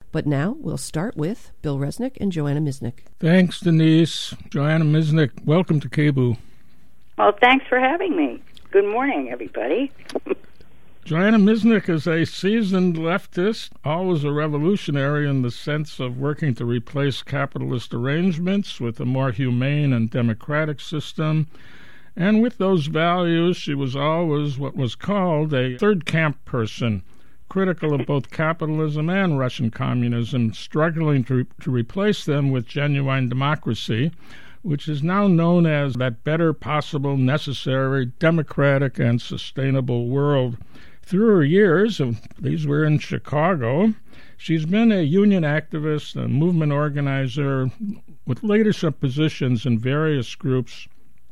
But now we'll start with Bill Resnick and Joanna Misnick. Thanks, Denise. Joanna Misnick, welcome to KBOO. Well, thanks for having me. Good morning, everybody. Joanna Misnick is a seasoned leftist, always a revolutionary in the sense of working to replace capitalist arrangements with a more humane and democratic system. And with those values, she was always what was called a third camp person, critical of both capitalism and Russian communism, struggling to replace them with genuine democracy, which is now known as that better possible, necessary, democratic, and sustainable world. Through her years, and these were in Chicago, she's been a union activist, a movement organizer with leadership positions in various groups.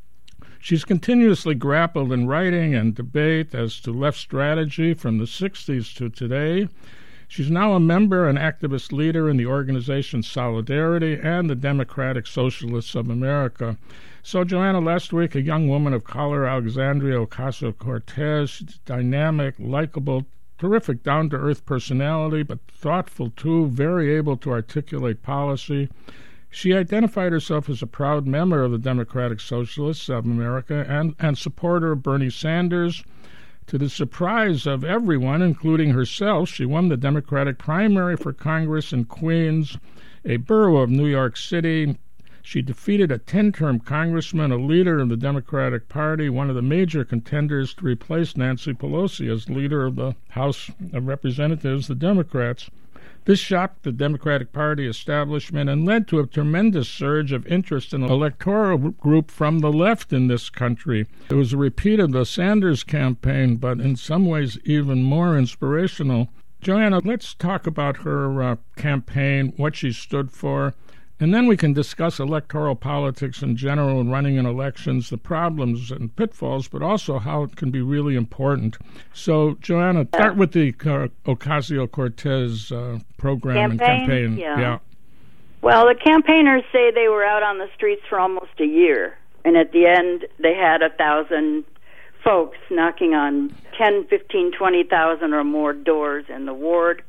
She's continuously grappled in writing and debate as to left strategy from the 60s to today. She's now a member and activist leader in the organization Solidarity and the Democratic Socialists of America. So, Joanna, last week, a young woman of color, Alexandria Ocasio-Cortez, dynamic, likable, terrific, down-to-earth personality, but thoughtful, too, very able to articulate policy. She identified herself as a proud member of the Democratic Socialists of America and supporter of Bernie Sanders. To the surprise of everyone, including herself, she won the Democratic primary for Congress in Queens, a borough of New York City. She defeated a 10-term congressman, a leader of the Democratic Party, one of the major contenders to replace Nancy Pelosi as leader of the House of Representatives, the Democrats. This shocked the Democratic Party establishment and led to a tremendous surge of interest in the electoral group from the left in this country. It was a repeat of the Sanders campaign, but in some ways even more inspirational. Joanna, let's talk about her campaign, what she stood for, and then we can discuss electoral politics in general and running in elections, the problems and pitfalls, but also how it can be really important. So, Joanna, start with the Ocasio-Cortez program and campaign. Yeah. Well, the campaigners say they were out on the streets for almost a year, and at the end they had 1,000 folks knocking on 10, 15, 20,000 or more doors in the ward.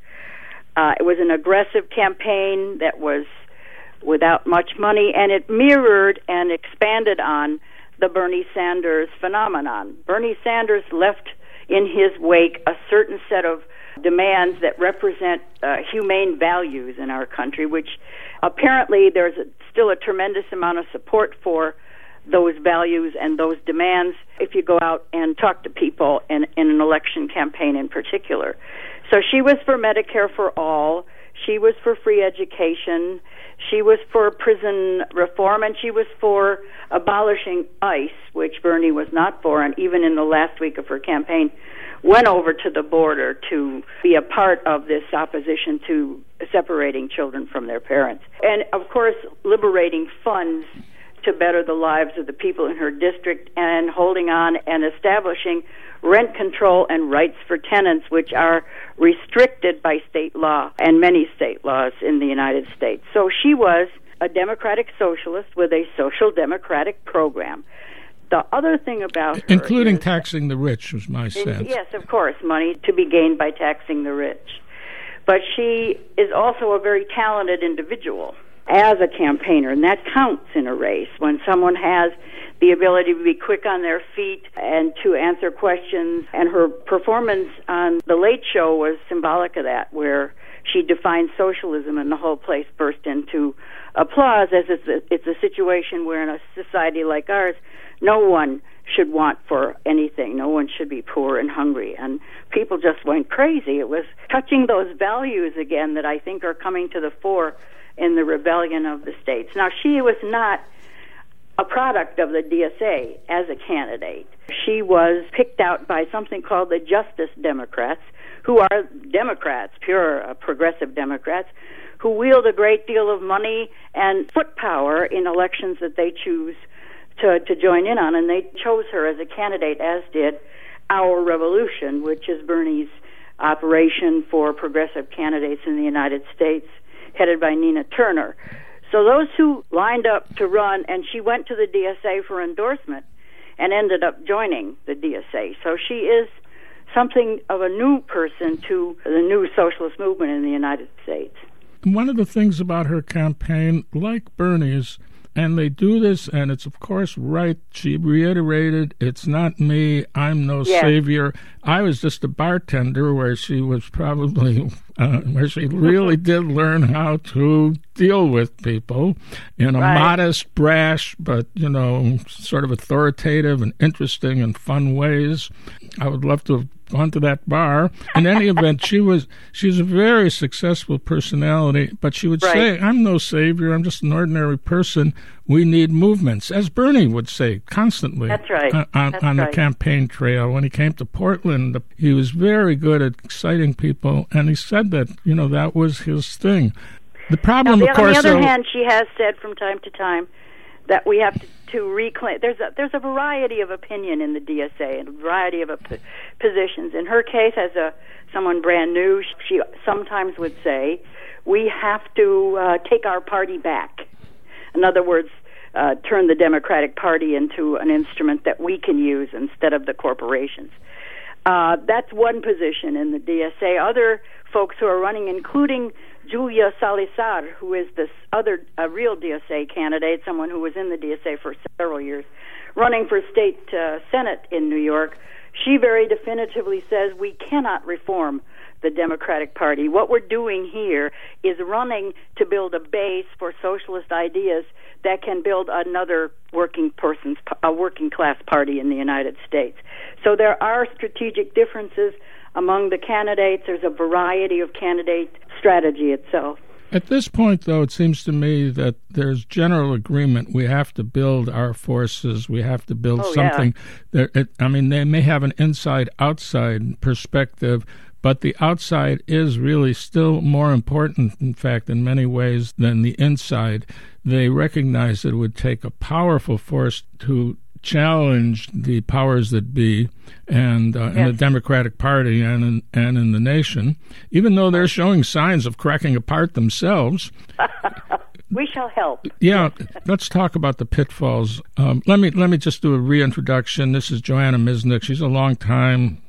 It was an aggressive campaign that was without much money, and it mirrored and expanded on the Bernie Sanders phenomenon. Bernie Sanders left in his wake a certain set of demands that represent humane values in our country, which apparently there's still a tremendous amount of support for those values and those demands if you go out and talk to people in an election campaign in particular. So she was for Medicare for all, she was for free education, she was for prison reform, and she was for abolishing ICE, which Bernie was not for, and even in the last week of her campaign went over to the border to be a part of this opposition to separating children from their parents. And, of course, liberating funds to better the lives of the people in her district and holding on and establishing rent control and rights for tenants, which are restricted by state law and many state laws in the United States. So she was a democratic socialist with a social democratic program. The other thing about her, including taxing the rich, was my sense. Yes, of course, money to be gained by taxing the rich. But she is also a very talented individual as a campaigner, and that counts in a race when someone has the ability to be quick on their feet and to answer questions. And her performance on The Late Show was symbolic of that, where she defined socialism and the whole place burst into applause, as it's a situation where in a society like ours, no one should want for anything. No one should be poor and hungry. And people just went crazy. It was touching those values again that I think are coming to the fore in the rebellion of the states. Now, she was not a product of the DSA as a candidate. She was picked out by something called the Justice Democrats, who are Democrats, pure progressive Democrats, who wield a great deal of money and foot power in elections that they choose to join in on, and they chose her as a candidate, as did Our Revolution, which is Bernie's operation for progressive candidates in the United States, headed by Nina Turner. So those who lined up to run, and she went to the DSA for endorsement and ended up joining the DSA. So she is something of a new person to the new socialist movement in the United States. One of the things about her campaign, like Bernie's, and they do this, and it's, of course, right. She reiterated, it's not me, I'm no savior. I was just a bartender where she was probably, where she really did learn how to deal with people in a modest, brash, but, sort of authoritative and interesting and fun ways. I would love to have gone to that bar. In any event, she's a very successful personality, but she would say, I'm no savior, I'm just an ordinary person. We need movements, as Bernie would say constantly. That's right. On the campaign trail. When he came to Portland, he was very good at exciting people, and he said that, that was his thing. The problem, of course... On the other hand, she has said from time to time that we have to reclaim. There's a variety of opinion in the DSA and a variety of positions. In her case, as someone brand new, she sometimes would say, we have to take our party back. In other words, turn the Democratic Party into an instrument that we can use instead of the corporations. That's one position in the DSA. Other folks who are running, including Julia Salazar, who is this other real DSA candidate, someone who was in the DSA for several years, running for state Senate in New York, she very definitively says we cannot reform the Democratic Party. What we're doing here is running to build a base for socialist ideas that can build another working class party in the United States. So there are strategic differences among the candidates. There's a variety of candidate strategy itself. At this point, though, it seems to me that there's general agreement. We have to build our forces. We have to build something. Yeah. They may have an inside-outside perspective, but the outside is really still more important, in fact, in many ways, than the inside. They recognize that it would take a powerful force to challenge the powers that be and in the Democratic Party and in the nation, even though they're showing signs of cracking apart themselves. We shall help. Yeah, let's talk about the pitfalls. Let me just do a reintroduction. This is Joanna Misnick. She's a long time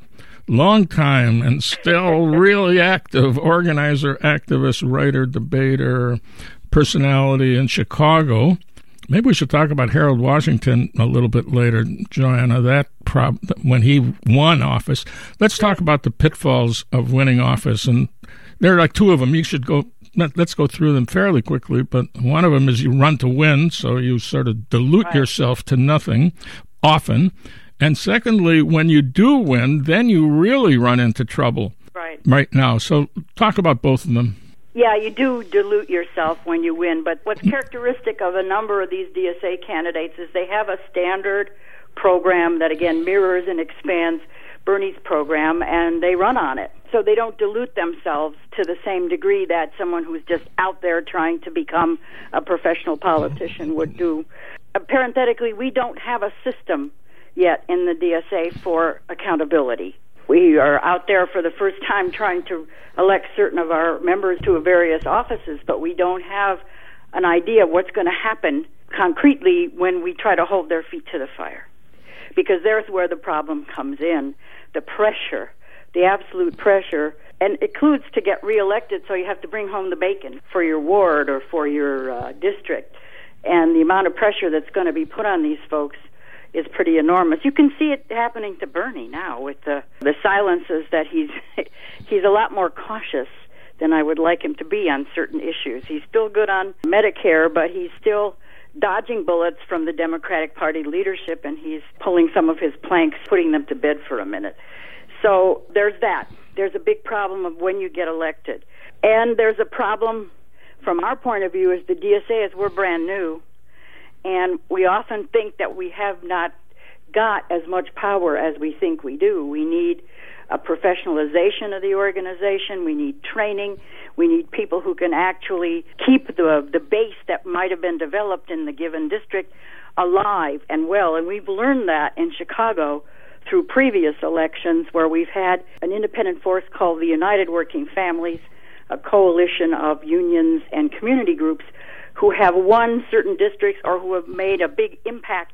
and still really active organizer, activist, writer, debater, personality in Chicago. Maybe we should talk about Harold Washington a little bit later, Joanna, when he won office. Let's talk about the pitfalls of winning office. And there are like two of them. Let's go through them fairly quickly, but one of them is you run to win, so you sort of dilute yourself to nothing often. And secondly, when you do win, then you really run into trouble right now. So talk about both of them. Yeah, you do dilute yourself when you win, but what's characteristic of a number of these DSA candidates is they have a standard program that, again, mirrors and expands Bernie's program, and they run on it. So they don't dilute themselves to the same degree that someone who's just out there trying to become a professional politician would do. Parenthetically, we don't have a system yet in the DSA for accountability. We are out there for the first time trying to elect certain of our members to various offices, but we don't have an idea of what's going to happen concretely when we try to hold their feet to the fire. Because there's where the problem comes in. The pressure, the absolute pressure, and it includes to get reelected, so you have to bring home the bacon for your ward or for your district. And the amount of pressure that's going to be put on these folks is pretty enormous. You can see it happening to Bernie now with the silences that he's a lot more cautious than I would like him to be on certain issues. He's still good on Medicare, but he's still dodging bullets from the Democratic Party leadership, and he's pulling some of his planks, putting them to bed for a minute. So there's that. There's a big problem of when you get elected. And there's a problem from our point of view as the DSA, as we're brand new, and we often think that we have not got as much power as we think we do. We need a professionalization of the organization. We need training. We need people who can actually keep the base that might have been developed in the given district alive and well. And we've learned that in Chicago through previous elections where we've had an independent force called the United Working Families, a coalition of unions and community groups who have won certain districts or who have made a big impact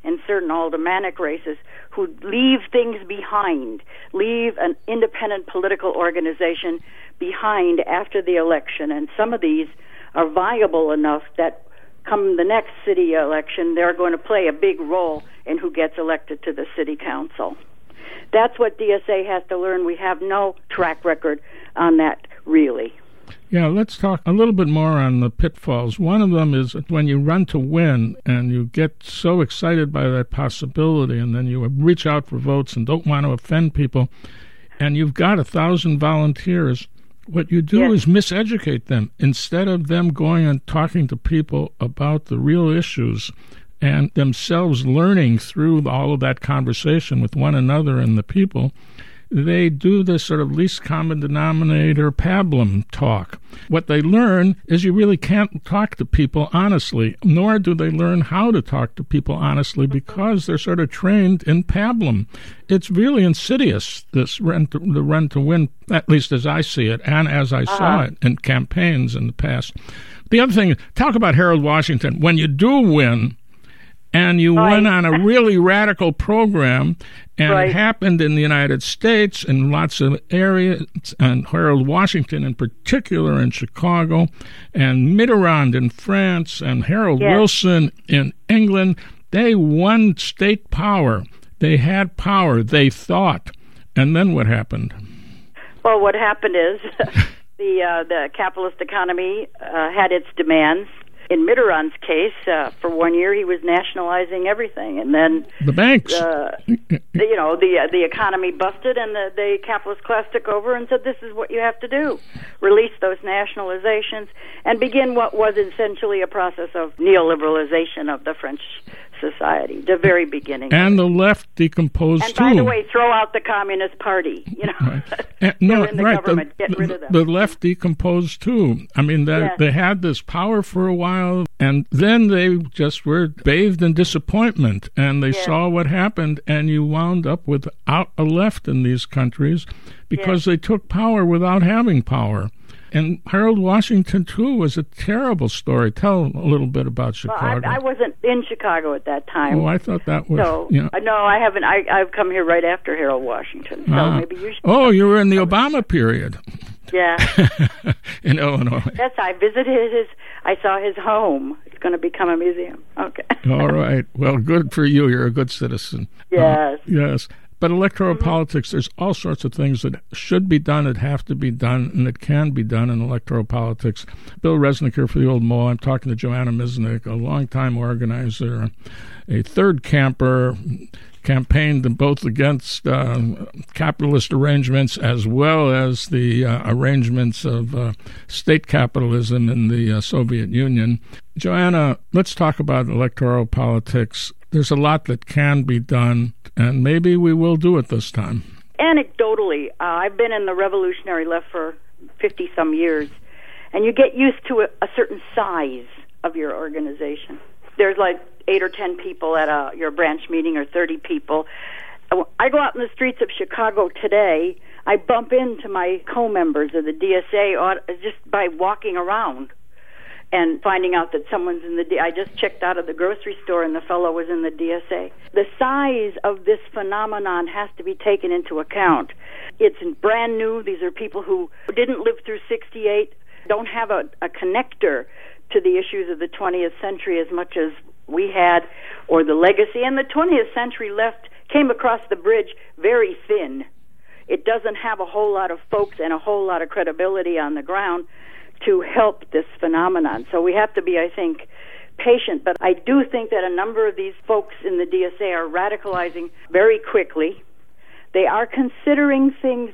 in certain aldermanic races who leave things behind, leave an independent political organization behind after the election. And some of these are viable enough that come the next city election, they're going to play a big role in who gets elected to the city council. That's what DSA has to learn. We have no track record on that, really. Yeah, let's talk a little bit more on the pitfalls. One of them is when you run to win and you get so excited by that possibility, and then you reach out for votes and don't want to offend people, and you've got 1,000 volunteers. What you do is miseducate them. Instead of them going and talking to people about the real issues and themselves learning through all of that conversation with one another and the people, they do this sort of least common denominator pablum talk. What they learn is you really can't talk to people honestly, nor do they learn how to talk to people honestly because they're sort of trained in pablum. It's really insidious, the run to win, at least as I see it, and as I saw it in campaigns in the past. The other thing, talk about Harold Washington. When you do win, and you went on a really radical program, and it happened in the United States in lots of areas, and Harold Washington in particular in Chicago, and Mitterrand in France, and Harold Wilson in England. They won state power. They had power, they thought. And then what happened? Well, what happened is the capitalist economy had its demands. In Mitterrand's case, for 1 year, he was nationalizing everything, and then the banks, the economy busted, and the capitalist class took over and said, "This is what you have to do: release those nationalizations and begin what was essentially a process of neoliberalization of the French society, the very beginning." And the left decomposed and too. And by the way, throw out the Communist Party. Government, get rid of them. The left decomposed too. I mean, they had this power for a while, and then they just were bathed in disappointment, and they saw what happened, and you wound up without a left in these countries because they took power without having power. And Harold Washington, too, was a terrible story. Tell a little bit about Chicago. Well, I wasn't in Chicago at that time. Oh, I thought that was... No, I haven't. I've come here right after Harold Washington, so maybe you should... Oh, you were in the Obama period. Yeah. In Illinois. Yes, I visited I saw his home. It's going to become a museum. Okay. All right. Well, good for you. You're a good citizen. Yes. Yes. But electoral politics, there's all sorts of things that should be done, that have to be done, and that can be done in electoral politics. Bill Resnick here for the Old Mole. I'm talking to Joanna Misnick, a longtime organizer, a third camper, campaigned both against capitalist arrangements as well as the arrangements of state capitalism in the Soviet Union. Joanna, let's talk about electoral politics. There's a lot that can be done, and maybe we will do it this time. Anecdotally, I've been in the revolutionary left for 50-some years, and you get used to a certain size of your organization. There's like 8 or 10 people at your branch meeting, or 30 people. I go out in the streets of Chicago today, I bump into my co-members of the DSA just by walking around and finding out that someone's in the I just checked out of the grocery store and the fellow was in the DSA. The size of this phenomenon has to be taken into account. It's brand new. These are people who didn't live through 68, don't have a connector to the issues of the 20th century as much as we had, or the legacy. And the 20th century left came across the bridge very thin. It doesn't have a whole lot of folks and a whole lot of credibility on the ground to help this phenomenon. So we have to be, I think, patient. But I do think that a number of these folks in the DSA are radicalizing very quickly. They are considering things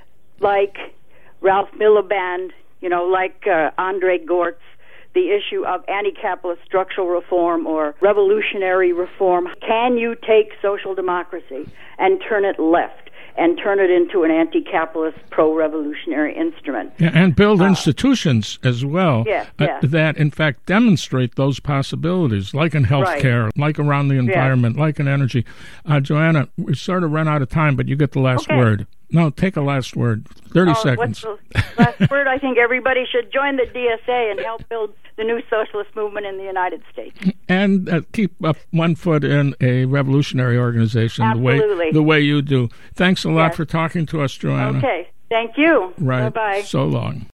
like Ralph Miliband, like Andre Gortz, the issue of anti-capitalist structural reform or revolutionary reform. Can you take social democracy and turn it left and turn it into an anti-capitalist, pro-revolutionary instrument? Yeah, and build institutions as well that, in fact, demonstrate those possibilities, like in healthcare, like around the environment, like in energy. Joanna, we sort of run out of time, but you get the last word. No, take a last word. 30 seconds. What's the last word? I think everybody should join the DSA and help build the new socialist movement in the United States. And keep up one foot in a revolutionary organization the way you do. Thanks a lot for talking to us, Joanna. Okay. Thank you. Right. Bye-bye. So long.